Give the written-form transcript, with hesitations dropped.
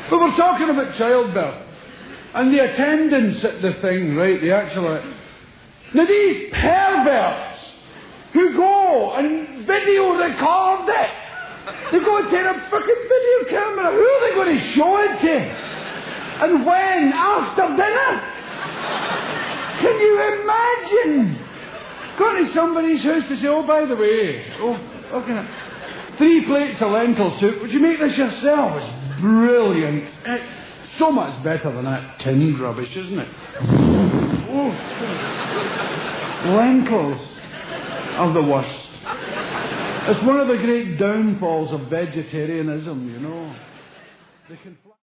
But we're talking about childbirth. And the attendants at the thing, right, the actual... Now these perverts who go and video record it, they go and take a fucking video camera. Who are they going to show it to? And when? After dinner? Can you imagine going to somebody's house to say, oh, by the way, okay, 3 plates of lentil soup, would you make this yourself? It's brilliant. It's so much better than that tinned rubbish, isn't it? Oh. Lentils are the worst. It's one of the great downfalls of vegetarianism, you know. They can